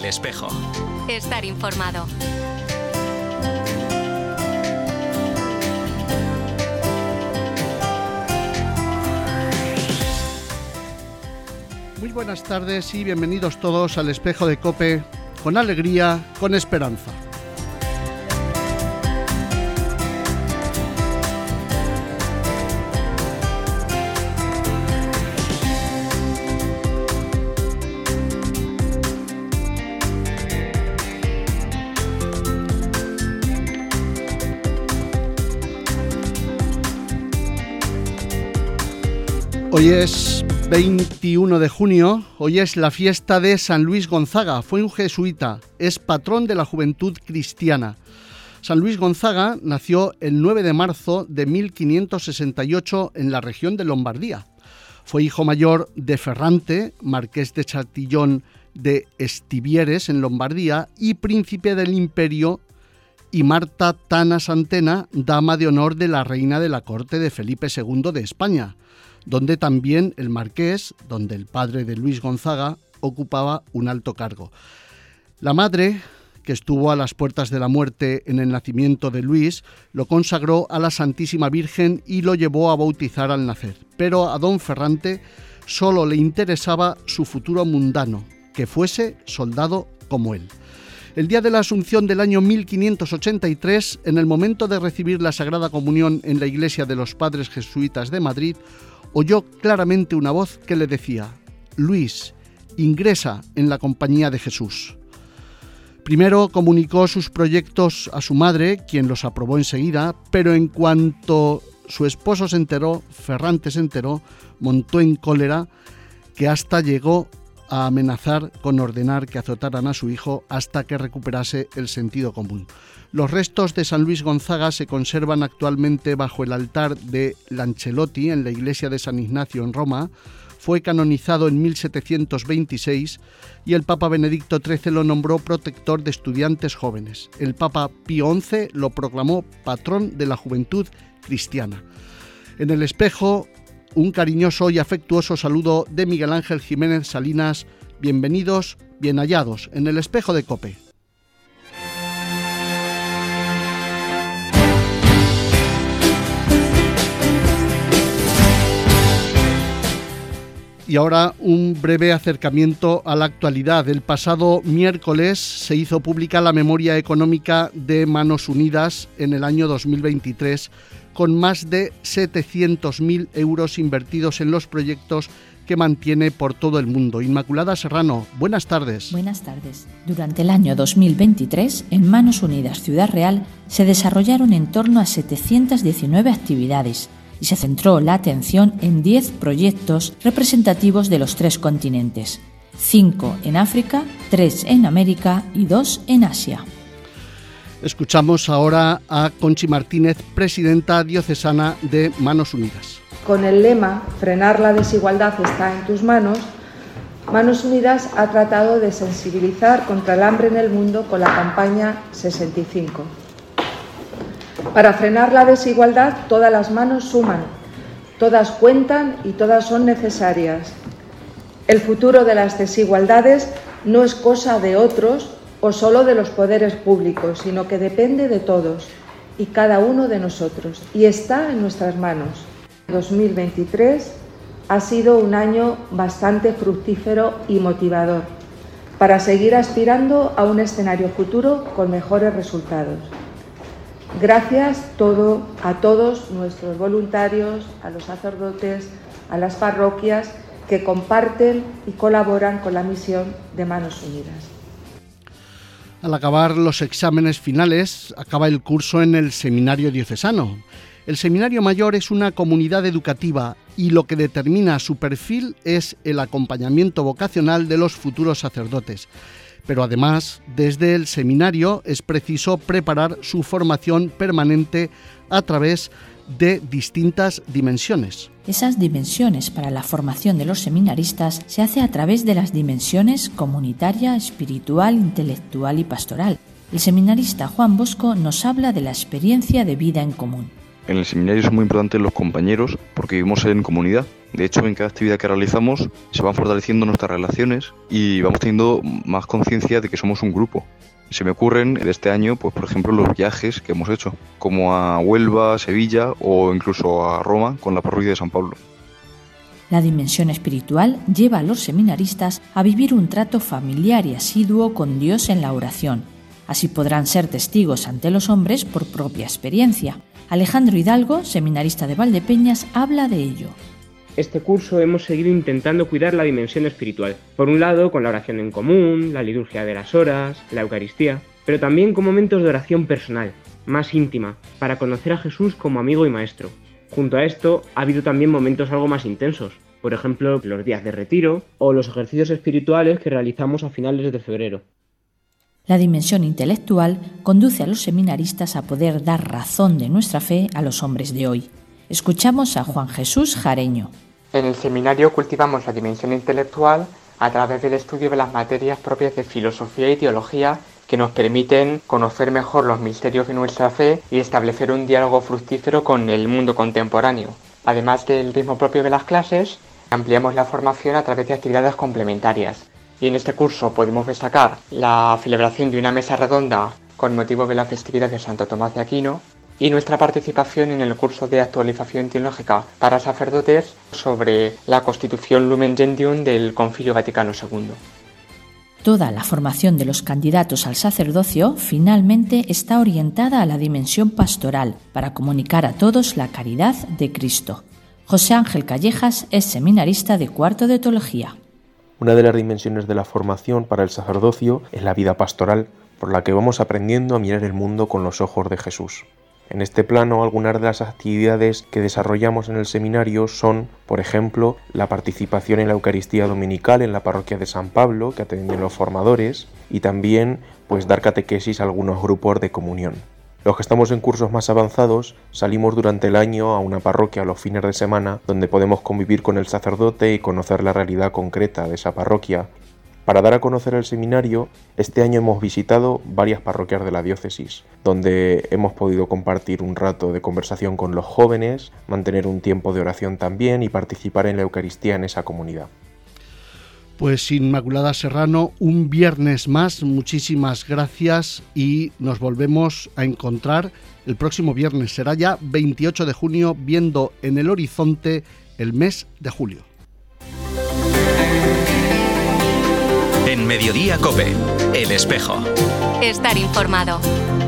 Espejo. Estar informado. Muy buenas tardes y bienvenidos todos al Espejo de COPE, con alegría, con esperanza. Hoy es 21 de junio, hoy es la fiesta de San Luis Gonzaga. Fue un jesuita, es patrón de la juventud cristiana. San Luis Gonzaga nació el 9 de marzo de 1568 en la región de Lombardía. Fue hijo mayor de Ferrante, marqués de Chatillon de Estivieres en Lombardía y príncipe del imperio, y Marta Tana Santena, dama de honor de la reina de la corte de Felipe II de España, donde también el marqués, donde el padre de Luis Gonzaga, ocupaba un alto cargo. La madre, que estuvo a las puertas de la muerte en el nacimiento de Luis, lo consagró a la Santísima Virgen y lo llevó a bautizar al nacer. Pero a don Ferrante solo le interesaba su futuro mundano, que fuese soldado como él. El día de la Asunción del año 1583, en el momento de recibir la Sagrada Comunión en la iglesia de los Padres Jesuitas de Madrid, oyó claramente una voz que le decía: Luis, ingresa en la compañía de Jesús. Primero comunicó sus proyectos a su madre, quien los aprobó enseguida, pero en cuanto su esposo se enteró, Ferrante se enteró, montó en cólera, que hasta llegó a amenazar con ordenar que azotaran a su hijo hasta que recuperase el sentido común. Los restos de San Luis Gonzaga se conservan actualmente bajo el altar de Lancelotti en la iglesia de San Ignacio en Roma. Fue canonizado en 1726 y el Papa Benedicto XIII lo nombró protector de estudiantes jóvenes. El Papa Pío XI lo proclamó patrón de la juventud cristiana. En el Espejo, un cariñoso y afectuoso saludo de Miguel Ángel Jiménez Salinas. Bienvenidos, bien hallados en el Espejo de COPE. Y ahora un breve acercamiento a la actualidad. El pasado miércoles se hizo pública la memoria económica de Manos Unidas en el año 2023, con más de 700.000 euros invertidos en los proyectos que mantiene por todo el mundo. Inmaculada Serrano, buenas tardes. Buenas tardes. Durante el año 2023, en Manos Unidas Ciudad Real, se desarrollaron en torno a 719 actividades, y se centró la atención en 10 proyectos representativos de los 3 continentes, 5 en África, 3 en América y 2 en Asia. Escuchamos ahora a Conchi Martínez, presidenta diocesana de Manos Unidas. Con el lema "Frenar la desigualdad está en tus manos", Manos Unidas ha tratado de sensibilizar contra el hambre en el mundo con la campaña 65. Para frenar la desigualdad, todas las manos suman, todas cuentan y todas son necesarias. El futuro de las desigualdades no es cosa de otros o solo de los poderes públicos, sino que depende de todos y cada uno de nosotros, y está en nuestras manos. 2023 ha sido un año bastante fructífero y motivador para seguir aspirando a un escenario futuro con mejores resultados. Gracias a todos nuestros voluntarios, a los sacerdotes, a las parroquias que comparten y colaboran con la misión de Manos Unidas. Al acabar los exámenes finales, acaba el curso en el Seminario Diocesano. El Seminario Mayor es una comunidad educativa y lo que determina su perfil es el acompañamiento vocacional de los futuros sacerdotes. Pero además, desde el seminario es preciso preparar su formación permanente a través de distintas dimensiones. Esas dimensiones para la formación de los seminaristas se hace a través de las dimensiones comunitaria, espiritual, intelectual y pastoral. El seminarista Juan Bosco nos habla de la experiencia de vida en común. En el seminario son muy importantes los compañeros porque vivimos en comunidad De hecho, en cada actividad que realizamos se van fortaleciendo nuestras relaciones y vamos teniendo más conciencia de que somos un grupo. Se me ocurren de este año, pues por ejemplo, los viajes que hemos hecho, como a Huelva, Sevilla o incluso a Roma con la parroquia de San Pablo. La dimensión espiritual lleva a los seminaristas a vivir un trato familiar y asiduo con Dios en la oración. Así podrán ser testigos ante los hombres por propia experiencia. Alejandro Hidalgo, seminarista de Valdepeñas, habla de ello. Este curso hemos seguido intentando cuidar la dimensión espiritual. Por un lado, con la oración en común, la liturgia de las horas, la Eucaristía, pero también con momentos de oración personal, más íntima, para conocer a Jesús como amigo y maestro. Junto a esto, ha habido también momentos algo más intensos, por ejemplo, los días de retiro o los ejercicios espirituales que realizamos a finales de febrero. La dimensión intelectual conduce a los seminaristas a poder dar razón de nuestra fe a los hombres de hoy. Escuchamos a Juan Jesús Jareño. En el seminario cultivamos la dimensión intelectual a través del estudio de las materias propias de filosofía y teología que nos permiten conocer mejor los misterios de nuestra fe y establecer un diálogo fructífero con el mundo contemporáneo. Además del ritmo propio de las clases, ampliamos la formación a través de actividades complementarias. Y en este curso podemos destacar la celebración de una mesa redonda con motivo de la festividad de Santo Tomás de Aquino y nuestra participación en el curso de actualización teológica para sacerdotes sobre la Constitución Lumen Gentium del Concilio Vaticano II. Toda la formación de los candidatos al sacerdocio finalmente está orientada a la dimensión pastoral para comunicar a todos la caridad de Cristo. José Ángel Callejas es seminarista de cuarto de teología. Una de las dimensiones de la formación para el sacerdocio es la vida pastoral, por la que vamos aprendiendo a mirar el mundo con los ojos de Jesús. En este plano, algunas de las actividades que desarrollamos en el seminario son, por ejemplo, la participación en la Eucaristía Dominical en la parroquia de San Pablo, que atienden los formadores, y también dar catequesis a algunos grupos de comunión. Los que estamos en cursos más avanzados salimos durante el año a una parroquia los fines de semana donde podemos convivir con el sacerdote y conocer la realidad concreta de esa parroquia. Para dar a conocer el seminario, este año hemos visitado varias parroquias de la diócesis, donde hemos podido compartir un rato de conversación con los jóvenes, mantener un tiempo de oración también y participar en la Eucaristía en esa comunidad. Pues Inmaculada Serrano, un viernes más, muchísimas gracias y nos volvemos a encontrar el próximo viernes. Será ya 28 de junio, viendo en el horizonte el mes de julio. En Mediodía COPE, El Espejo. Estar informado.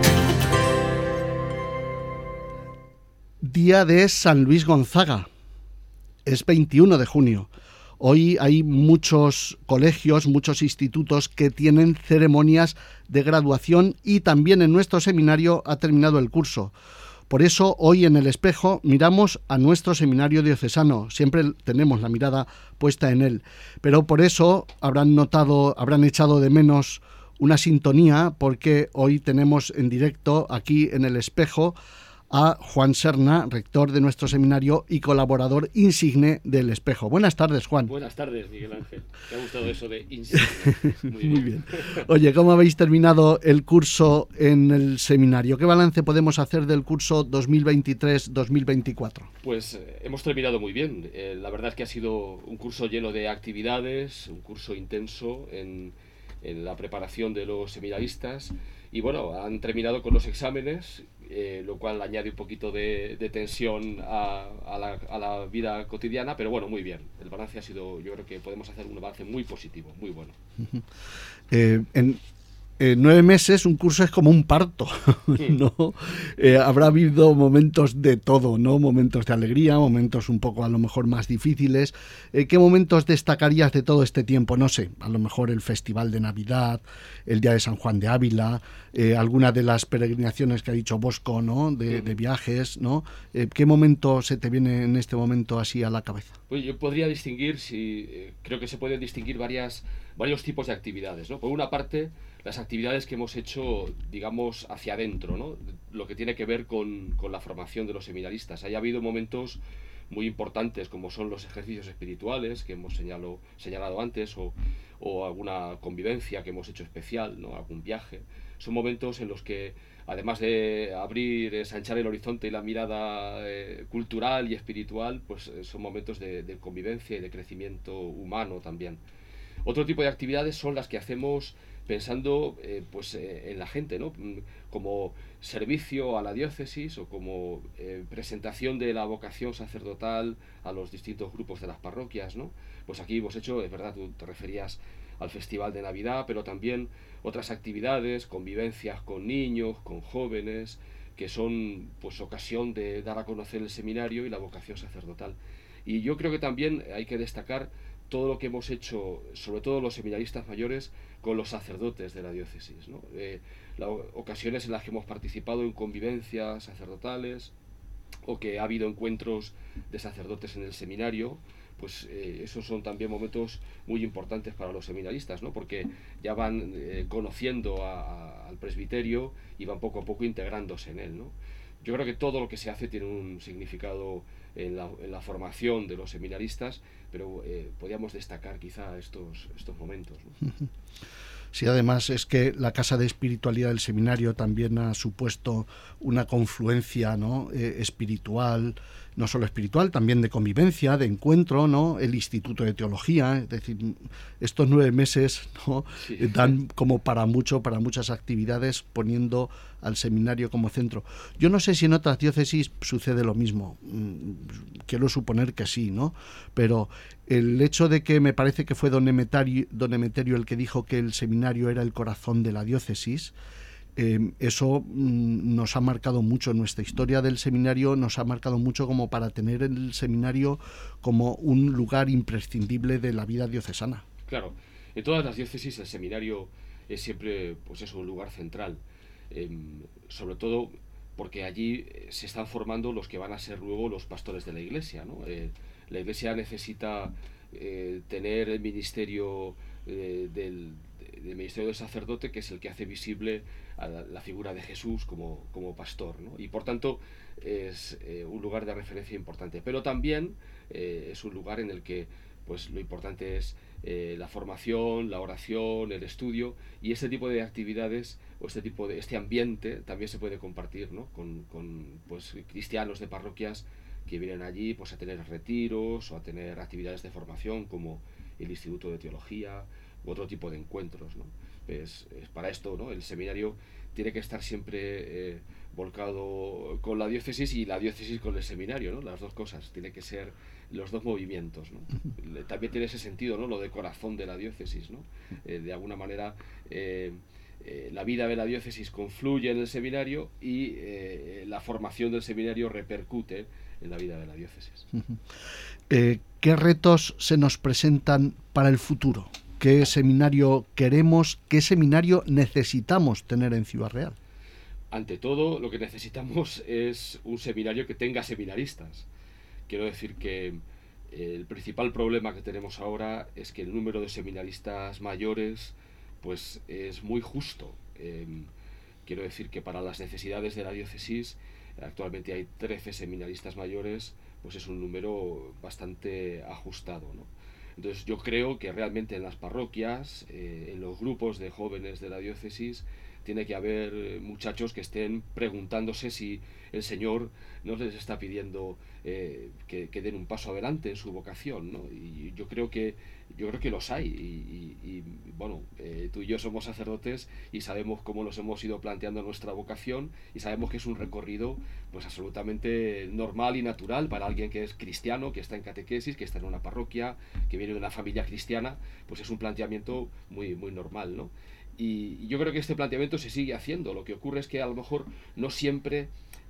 Día de San Luis Gonzaga. Es 21 de junio. Hoy hay muchos colegios, muchos institutos que tienen ceremonias de graduación y también en nuestro seminario ha terminado el curso. Por eso hoy en El Espejo miramos a nuestro seminario diocesano. Siempre tenemos la mirada puesta en él. Pero por eso habrán echado de menos una sintonía, porque hoy tenemos en directo aquí en El Espejo a Juan Serna, rector de nuestro seminario y colaborador insigne del Espejo. Buenas tardes, Juan. Buenas tardes, Miguel Ángel. ¿Te ha gustado eso de insigne? Muy bien. Oye, ¿cómo habéis terminado el curso en el seminario? ¿Qué balance podemos hacer del curso 2023-2024? Pues hemos terminado muy bien. La verdad es que ha sido un curso lleno de actividades, un curso intenso en la preparación de los seminaristas. Y bueno, han terminado con los exámenes, lo cual añade un poquito de tensión a la vida cotidiana, pero bueno, muy bien. El balance ha sido, yo creo que podemos hacer un balance muy positivo, muy bueno. En 9 meses un curso es como un parto, ¿no? Habrá habido momentos de todo, ¿no? Momentos de alegría, momentos un poco a lo mejor más difíciles. ¿Qué momentos destacarías de todo este tiempo? No sé, a lo mejor el Festival de Navidad, el Día de San Juan de Ávila, alguna de las peregrinaciones que ha dicho Bosco, ¿no? De viajes, ¿no? ¿Qué momento se te viene en este momento así a la cabeza? Pues yo podría distinguir, creo que se pueden distinguir varios tipos de actividades, ¿no? Por una parte, las actividades que hemos hecho, digamos, hacia adentro, ¿no? Lo que tiene que ver con la formación de los seminaristas. Haya habido momentos muy importantes, como son los ejercicios espirituales que hemos señalado antes, o alguna convivencia que hemos hecho especial, ¿no? Algún viaje. son momentos en los que, además de abrir, ensanchar el horizonte y la mirada cultural y espiritual, pues son momentos de convivencia y de crecimiento humano también. Otro tipo de actividades son las que hacemos pensando en la gente, ¿no? Como servicio a la diócesis o como presentación de la vocación sacerdotal a los distintos grupos de las parroquias, ¿no? Pues aquí hemos hecho, es verdad, tú te referías al Festival de Navidad, pero también otras actividades, convivencias con niños, con jóvenes, que son pues ocasión de dar a conocer el seminario y la vocación sacerdotal. Y yo creo que también hay que destacar todo lo que hemos hecho, sobre todo los seminaristas mayores, con los sacerdotes de la diócesis, ¿no? Ocasiones en las que hemos participado en convivencias sacerdotales o que ha habido encuentros de sacerdotes en el seminario, pues esos son también momentos muy importantes para los seminaristas, ¿no? Porque ya van conociendo al presbiterio y van poco a poco integrándose en él, ¿no? Yo creo que todo lo que se hace tiene un significado en la formación de los seminaristas, pero podríamos destacar quizá estos momentos, ¿no? Sí, además es que la Casa de Espiritualidad del Seminario también ha supuesto una confluencia, ¿no? Espiritual, no solo espiritual, también de convivencia, de encuentro, ¿no? El Instituto de Teología, es decir, estos 9 meses, ¿no? Sí. Dan como para mucho, para muchas actividades, poniendo al seminario como centro. Yo no sé si en otras diócesis sucede lo mismo, quiero suponer que sí, ¿no? Pero el hecho de que me parece que fue don Emeterio el que dijo que el seminario era el corazón de la diócesis, eso nos ha marcado mucho. Nuestra historia del seminario nos ha marcado mucho como para tener el seminario como un lugar imprescindible de la vida diocesana. Claro, en todas las diócesis el seminario es siempre, pues eso, un lugar central, sobre todo porque allí se están formando los que van a ser luego los pastores de la Iglesia, ¿no? La Iglesia necesita tener el ministerio del ministerio del sacerdote, que es el que hace visible a la figura de Jesús como pastor, ¿no? Y por tanto es un lugar de referencia importante, pero también es un lugar en el que pues lo importante es la formación, la oración, el estudio, y este tipo de actividades o este ambiente también se puede compartir, ¿no? con pues cristianos de parroquias que vienen allí pues a tener retiros o a tener actividades de formación como el Instituto de Teología u otro tipo de encuentros, ¿no? Es para esto, ¿no? El seminario tiene que estar siempre volcado con la diócesis y la diócesis con el seminario, ¿no? Las dos cosas, tiene que ser los dos movimientos, ¿no? También tiene ese sentido, ¿no? Lo de corazón de la diócesis, ¿no? De alguna manera la vida de la diócesis confluye en el seminario y la formación del seminario repercute en la vida de la diócesis. ¿Qué retos se nos presentan para el futuro? ¿Qué seminario queremos, qué seminario necesitamos tener en Ciudad Real? Ante todo, lo que necesitamos es un seminario que tenga seminaristas. Quiero decir que el principal problema que tenemos ahora es que el número de seminaristas mayores pues es muy justo. Quiero decir que para las necesidades de la diócesis actualmente hay 13 seminaristas mayores, pues es un número bastante ajustado, ¿no? Entonces yo creo que realmente en las parroquias, en los grupos de jóvenes de la diócesis, tiene que haber muchachos que estén preguntándose si el Señor no les está pidiendo que den un paso adelante en su vocación, ¿no? Y yo creo que los hay y bueno, tú y yo somos sacerdotes y sabemos cómo nos hemos ido planteando nuestra vocación y sabemos que es un recorrido pues absolutamente normal y natural para alguien que es cristiano, que está en catequesis, que está en una parroquia, que viene de una familia cristiana, pues es un planteamiento muy, muy normal, ¿no? Y yo creo que este planteamiento se sigue haciendo. Lo que ocurre es que a lo mejor no siempre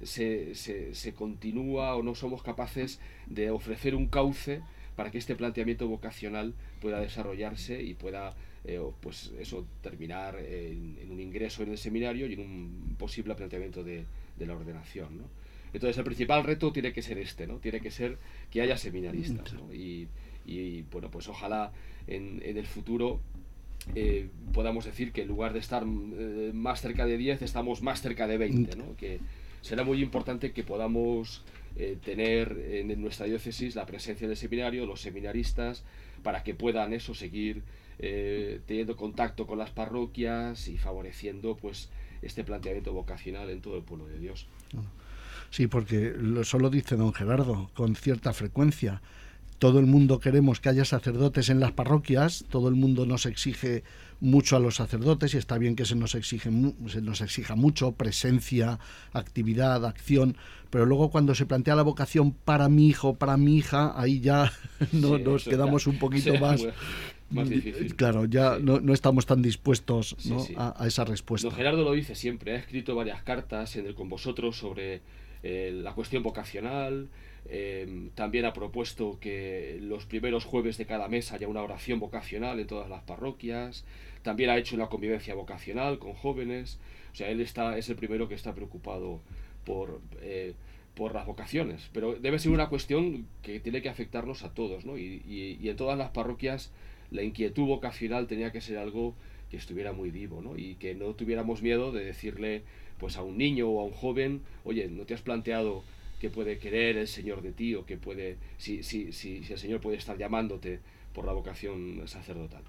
se continúa o no somos capaces de ofrecer un cauce para que este planteamiento vocacional pueda desarrollarse y pueda pues eso, terminar en un ingreso en el seminario y en un posible planteamiento de la ordenación, ¿no? Entonces el principal reto tiene que ser este, ¿no? Tiene que ser que haya seminaristas, ¿no? Y bueno, pues ojalá en el futuro podamos decir que en lugar de estar más cerca de 10 estamos más cerca de 20, ¿no? Que será muy importante que podamos tener en nuestra diócesis la presencia del seminario, los seminaristas, para que puedan eso seguir teniendo contacto con las parroquias y favoreciendo pues este planteamiento vocacional en todo el pueblo de Dios. Sí, porque eso lo dice don Gerardo con cierta frecuencia. Todo el mundo queremos que haya sacerdotes en las parroquias, todo el mundo nos exige mucho a los sacerdotes y está bien que se nos exija mucho, presencia, actividad, acción, pero luego cuando se plantea la vocación para mi hijo, para mi hija, ahí ya nos quedamos un poquito más difícil. Claro, ya sí. no estamos tan dispuestos, ¿no? Sí. A esa respuesta. Don Gerardo lo dice siempre, ha escrito varias cartas en el Con Vosotros sobre la cuestión vocacional. También ha propuesto que los primeros jueves de cada mes haya una oración vocacional en todas las parroquias. También ha hecho una convivencia vocacional con jóvenes. O sea, él es el primero que está preocupado por las vocaciones, pero debe ser una cuestión que tiene que afectarnos a todos, ¿no? Y en todas las parroquias la inquietud vocacional tenía que ser algo que estuviera muy vivo, ¿no? Y que no tuviéramos miedo de decirle pues a un niño o a un joven, oye, ¿no te has planteado qué puede querer el Señor de ti, o qué puede, si el Señor puede estar llamándote por la vocación sacerdotal?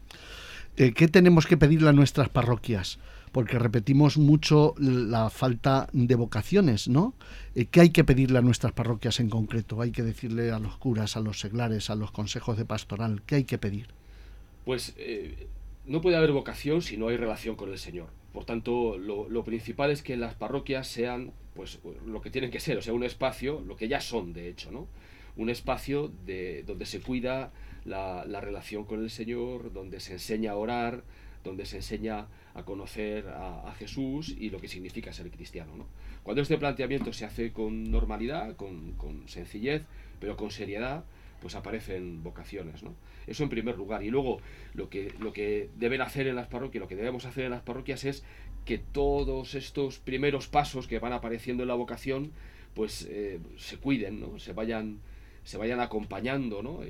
¿Qué tenemos que pedirle a nuestras parroquias? Porque repetimos mucho la falta de vocaciones, ¿no? ¿Qué hay que pedirle a nuestras parroquias en concreto? ¿Hay que decirle a los curas, a los seglares, a los consejos de pastoral? ¿Qué hay que pedir? Pues no puede haber vocación si no hay relación con el Señor. Por tanto, lo principal es que las parroquias sean pues lo que tienen que ser, o sea, un espacio, lo que ya son de hecho, ¿no? Un espacio donde se cuida la relación con el Señor, donde se enseña a orar, donde se enseña a conocer a Jesús y lo que significa ser cristiano, ¿no? Cuando este planteamiento se hace con normalidad, con sencillez, pero con seriedad, pues aparecen vocaciones, ¿no? Eso en primer lugar. Y luego lo que deben hacer en las parroquias, lo que debemos hacer en las parroquias es que todos estos primeros pasos que van apareciendo en la vocación pues se cuiden, ¿no? Se vayan acompañando, ¿no?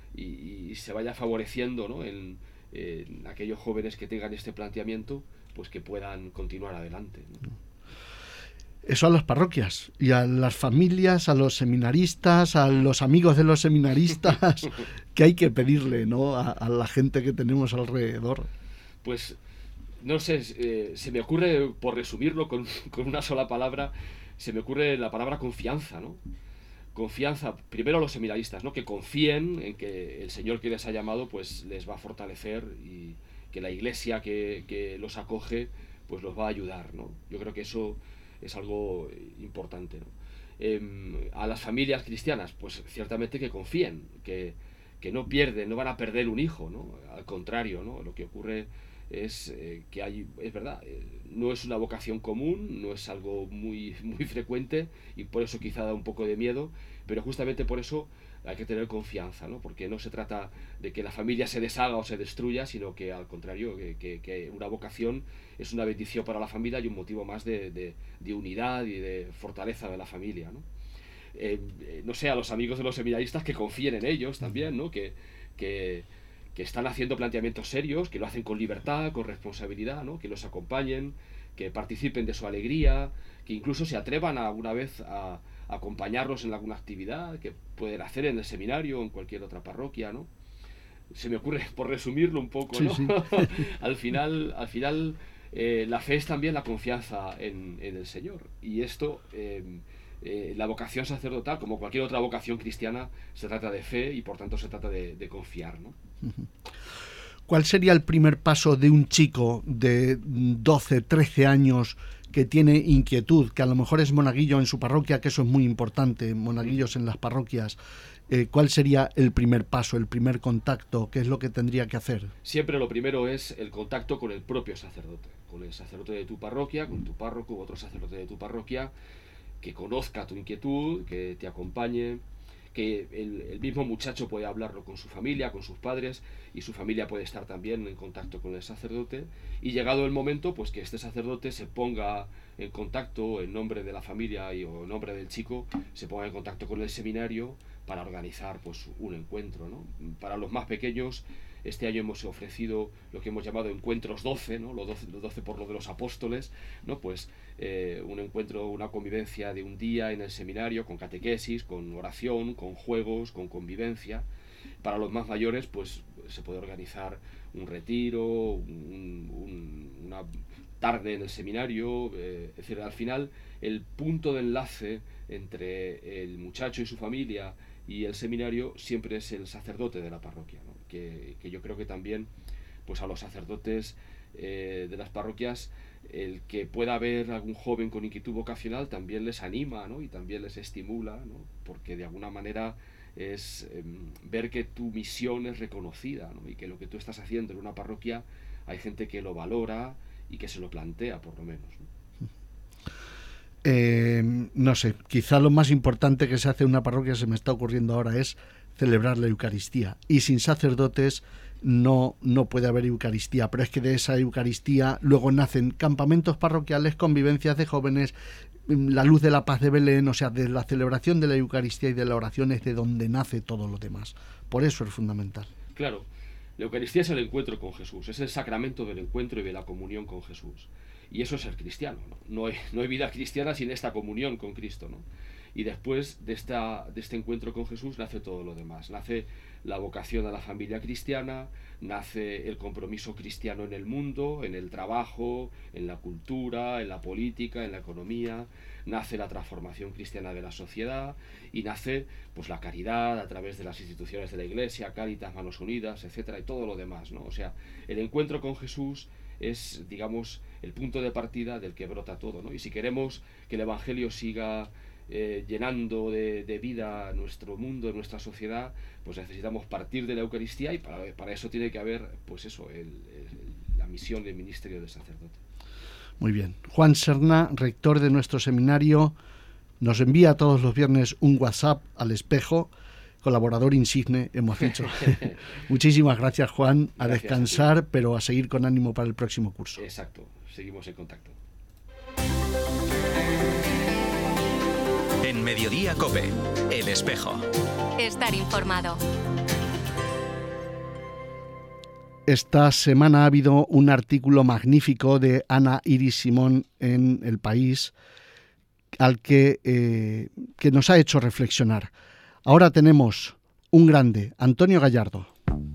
Y se vaya favoreciendo, ¿no? en aquellos jóvenes que tengan este planteamiento, pues que puedan continuar adelante, ¿no? Eso a las parroquias y a las familias, a los seminaristas, a los amigos de los seminaristas, que hay que pedirle, ¿no? A la gente que tenemos alrededor. Pues no sé, se me ocurre, por resumirlo con una sola palabra, se me ocurre la palabra confianza, ¿no? Confianza, primero a los seminaristas, ¿no? Que confíen en que el Señor que les ha llamado pues les va a fortalecer y que la iglesia que los acoge pues los va a ayudar, ¿no? Yo creo que eso es algo importante, ¿no? A las familias cristianas, pues ciertamente que confíen, que no van a perder un hijo, ¿no? Al contrario, ¿no? Lo que ocurre es que es verdad, no es una vocación común, no es algo muy frecuente y por eso quizá da un poco de miedo, pero justamente por eso hay que tener confianza, ¿no? Porque no se trata de que la familia se deshaga o se destruya, sino que al contrario, que una vocación es una bendición para la familia y un motivo más de unidad y de fortaleza de la familia, ¿no? No sé, a los amigos de los seminaristas que confíen en ellos también, ¿no? Que están haciendo planteamientos serios, que lo hacen con libertad, con responsabilidad, ¿no? Que los acompañen, que participen de su alegría, que incluso se atrevan alguna vez a acompañarlos en alguna actividad que pueden hacer en el seminario o en cualquier otra parroquia, ¿no? Se me ocurre, por resumirlo un poco, ¿no? Sí. Al final la fe es también la confianza en el Señor, y esto la vocación sacerdotal, como cualquier otra vocación cristiana, se trata de fe y por tanto se trata de confiar, ¿no? ¿Cuál sería el primer paso de un chico de 12, 13 años que tiene inquietud, que a lo mejor es monaguillo en su parroquia, que eso es muy importante, monaguillos en las parroquias? ¿Cuál sería el primer paso, el primer contacto? ¿Qué es lo que tendría que hacer? Siempre lo primero es el contacto con el propio sacerdote, con el sacerdote de tu parroquia, con tu párroco u otro sacerdote de tu parroquia, que conozca tu inquietud, que te acompañe, que el mismo muchacho puede hablarlo con su familia, con sus padres, y su familia puede estar también en contacto con el sacerdote, y llegado el momento, pues que este sacerdote se ponga en contacto en nombre de la familia o en nombre del chico, se ponga en contacto con el seminario para organizar pues un encuentro, ¿no? Para los más pequeños, este año hemos ofrecido lo que hemos llamado encuentros 12, ¿no? Los 12 por lo de los apóstoles, ¿no? Pues un encuentro, una convivencia de un día en el seminario, con catequesis, con oración, con juegos, con convivencia. Para los más mayores, pues se puede organizar un retiro, una tarde en el seminario, es decir, al final el punto de enlace entre el muchacho y su familia y el seminario siempre es el sacerdote de la parroquia, ¿no? Que yo creo que también pues a los sacerdotes de las parroquias, el que pueda haber algún joven con inquietud vocacional también les anima, ¿no? Y también les estimula, ¿no? Porque de alguna manera es ver que tu misión es reconocida, ¿no? Y que lo que tú estás haciendo en una parroquia hay gente que lo valora y que se lo plantea, por lo menos, ¿no? No sé, quizá lo más importante que se hace en una parroquia, se me está ocurriendo ahora, es celebrar la Eucaristía. Y sin sacerdotes no puede haber Eucaristía, pero es que de esa Eucaristía luego nacen campamentos parroquiales, convivencias de jóvenes, la luz de la paz de Belén, o sea, de la celebración de la Eucaristía y de la oración es de donde nace todo lo demás. Por eso es fundamental. Claro, la Eucaristía es el encuentro con Jesús, es el sacramento del encuentro y de la comunión con Jesús. Y eso es ser cristiano, ¿no? No hay vida cristiana sin esta comunión con Cristo, ¿no? Y después de este encuentro con Jesús nace todo lo demás. Nace la vocación a la familia cristiana, nace el compromiso cristiano en el mundo, en el trabajo, en la cultura, en la política, en la economía, nace la transformación cristiana de la sociedad y nace pues la caridad a través de las instituciones de la Iglesia, Cáritas, Manos Unidas, etcétera, y todo lo demás, ¿no? O sea, el encuentro con Jesús es, digamos, el punto de partida del que brota todo, ¿no? Y si queremos que el Evangelio siga llenando de vida nuestro mundo, nuestra sociedad, pues necesitamos partir de la Eucaristía y para eso tiene que haber, pues eso, la misión del ministerio del sacerdote. Muy bien. Juan Serna, rector de nuestro seminario, nos envía todos los viernes un WhatsApp al Espejo, colaborador insigne, hemos dicho. Muchísimas gracias, Juan. A gracias, descansar, pero a seguir con ánimo para el próximo curso. Exacto. Seguimos en contacto. En Mediodía COPE, El Espejo. Estar informado. Esta semana ha habido un artículo magnífico de Ana Iris Simón en El País, al que nos ha hecho reflexionar. Ahora tenemos un grande, Antonio Gallardo.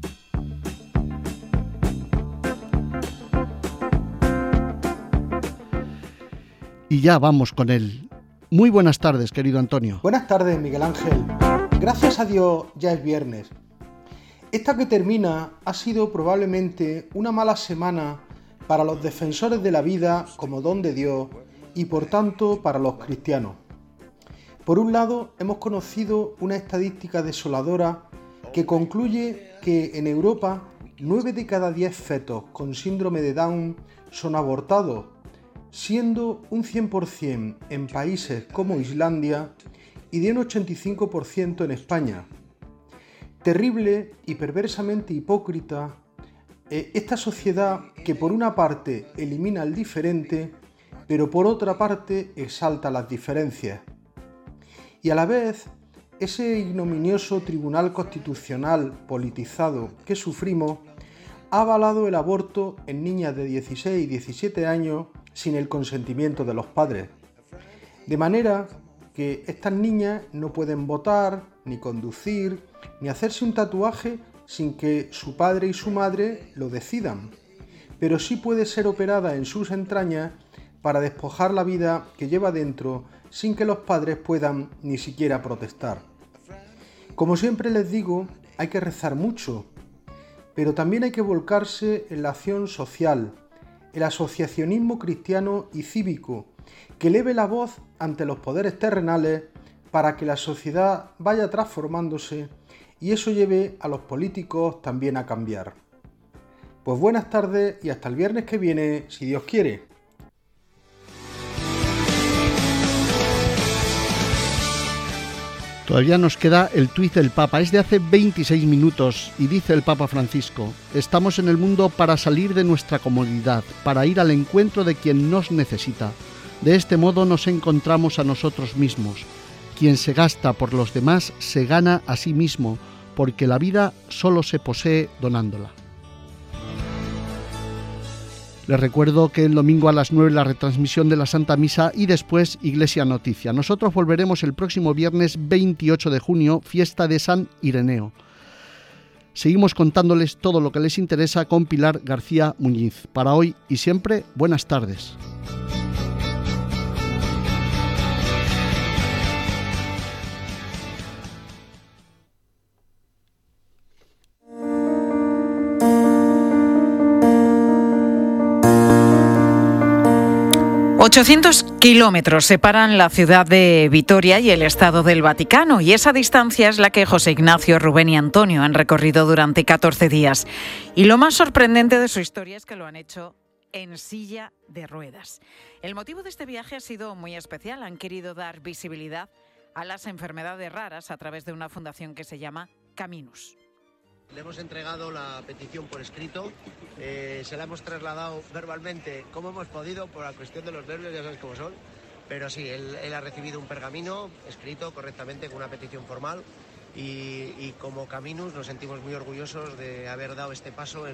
Y ya vamos con él. Muy buenas tardes, querido Antonio. Buenas tardes, Miguel Ángel. Gracias a Dios ya es viernes. Esta que termina ha sido probablemente una mala semana para los defensores de la vida como don de Dios y por tanto para los cristianos. Por un lado, hemos conocido una estadística desoladora que concluye que en Europa 9 de cada 10 fetos con síndrome de Down son abortados, siendo un 100% en países como Islandia y de un 85% en España. Terrible y perversamente hipócrita esta sociedad que por una parte elimina al diferente, pero por otra parte exalta las diferencias. Y a la vez, ese ignominioso Tribunal Constitucional politizado que sufrimos ha avalado el aborto en niñas de 16 y 17 años sin el consentimiento de los padres. De manera que estas niñas no pueden votar, ni conducir, ni hacerse un tatuaje sin que su padre y su madre lo decidan, pero sí puede ser operada en sus entrañas para despojar la vida que lleva dentro sin que los padres puedan ni siquiera protestar. Como siempre les digo, hay que rezar mucho, pero también hay que volcarse en la acción social, el asociacionismo cristiano y cívico, que eleve la voz ante los poderes terrenales para que la sociedad vaya transformándose y eso lleve a los políticos también a cambiar. Pues buenas tardes y hasta el viernes que viene, si Dios quiere. Todavía nos queda el tuit del Papa, es de hace 26 minutos y dice el Papa Francisco: estamos en el mundo para salir de nuestra comodidad, para ir al encuentro de quien nos necesita. De este modo nos encontramos a nosotros mismos. Quien se gasta por los demás se gana a sí mismo, porque la vida solo se posee donándola. Les recuerdo que el domingo a las 9 la retransmisión de la Santa Misa y después Iglesia Noticia. Nosotros volveremos el próximo viernes 28 de junio, fiesta de San Ireneo. Seguimos contándoles todo lo que les interesa con Pilar García Muñiz. Para hoy y siempre, buenas tardes. ...800 kilómetros separan la ciudad de Vitoria y el Estado del Vaticano, y esa distancia es la que José Ignacio, Rubén y Antonio han recorrido durante 14 días. Y lo más sorprendente de su historia es que lo han hecho en silla de ruedas. El motivo de este viaje ha sido muy especial. Han querido dar visibilidad a las enfermedades raras a través de una fundación que se llama Caminus. Le hemos entregado la petición por escrito, se la hemos trasladado verbalmente como hemos podido por la cuestión de los nervios, ya sabes cómo son, pero sí, él ha recibido un pergamino escrito correctamente con una petición formal y como Caminus nos sentimos muy orgullosos de haber dado este paso